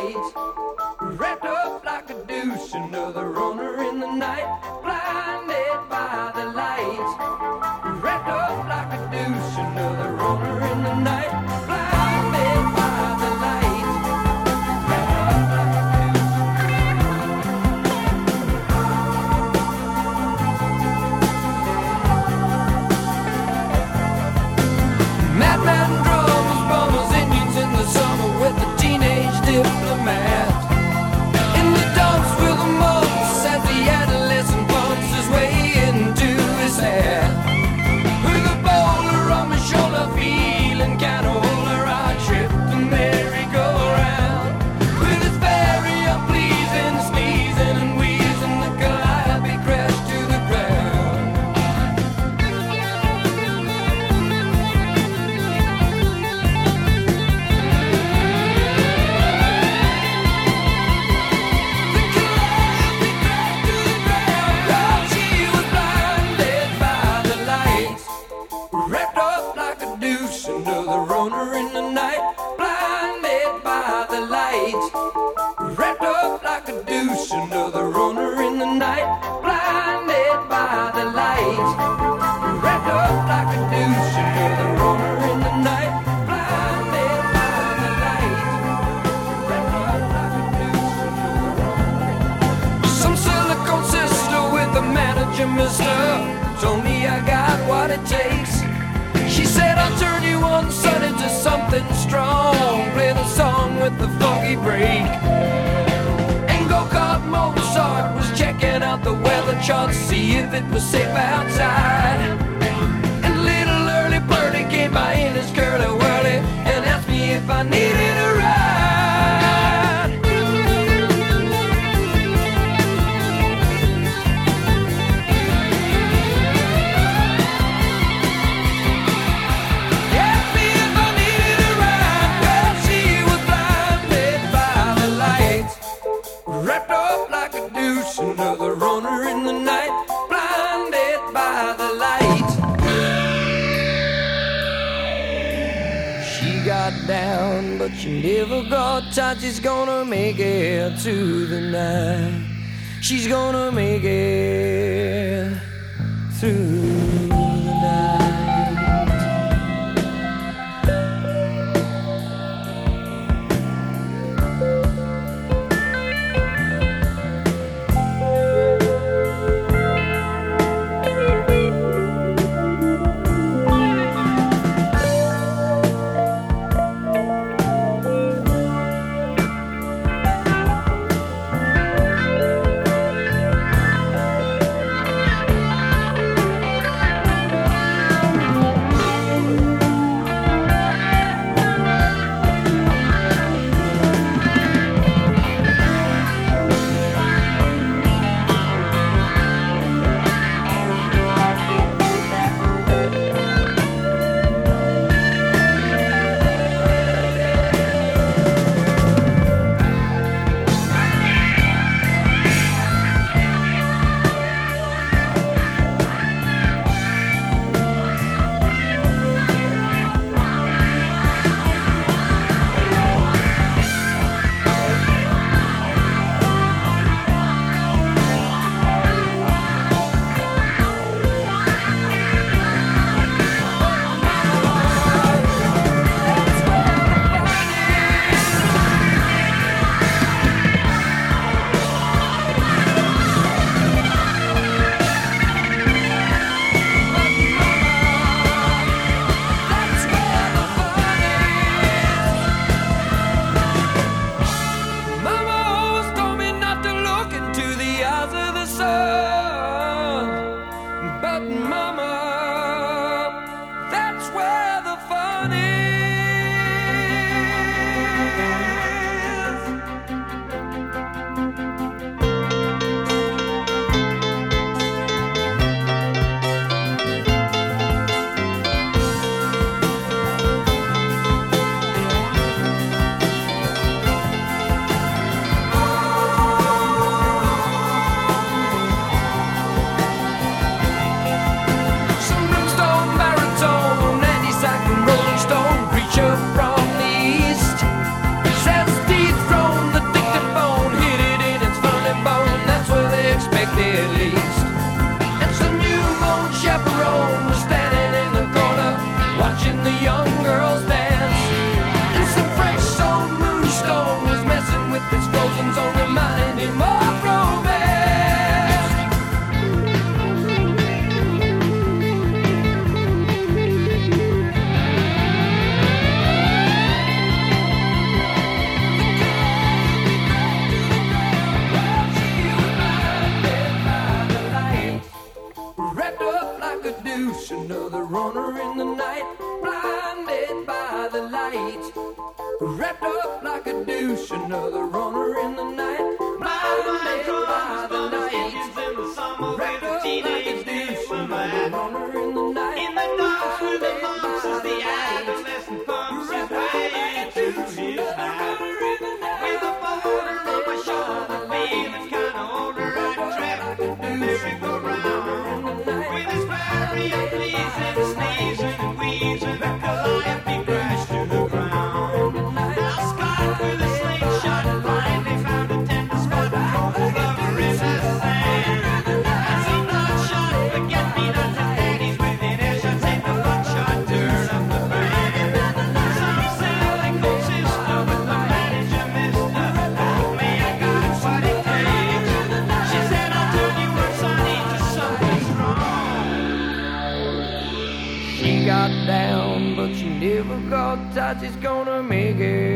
lights, wrapped up like a deuce. Another runner in the night, blinded by the lights, wrapped up like a deuce. Another runner in the night, blinded by the lights, wrapped up like a deuce. Madman drums, bombers, Indians in the summer with a teenage diplomat. In the dumps with the mumps as the adolescent bumps his way into his hair. With a boulder on my shoulder, feeling kinda older, I tripped the merry-go-round. With its very unpleasing sneezing and wheezing, the calliope crashed to the ground. Wrapped up like a deuce, another runner in the night, blinded by the lights. Wrapped up like a deuce, another runner in the night, blinded by the lights. Wrapped up like a deuce, another runner in the night, blinded by the lights. Wrapped up like a deuce, another runner in the night. Some silicone sister with a manager, mister, told me I got what it takes. She said I'll turn you on, son, into something strong. Play the song with the funky break. And go-kart Mozart was checking out the weather chart, see if it was safe outside. And little early birdie came by in his curly-whirly and asked me if I needed a ride. Wrapped up like a deuce, another runner in the night, blinded by the light. She got down, but she never got tight. She's gonna make it to the night. She's gonna make it through the night. runner in the night, blinded by the lights. Wrapped up like a douche, another runner in the night, blinded by the lights. Wrapped up like a douche, another runner in the night, in the dark with the monks as the adolescent pumps his way to his night. With a boulder on my shoulder, feeling kinda older, I track the merry-go-round. With his barrier pleasing, sneezing and wheezing, the Calliope crashed to the ground. Now Scott with a slingshot finally found a tender spot, rolled over in the sand. And some bloodshot forget-me-not to daddies within earshot, take the buckshot, turn up the band. Some cynical sister with the manager, mister, told me I got what it takes. She said, I'll turn you on, sonny, to something strong. She got down, but she never got tight. She's gonna make it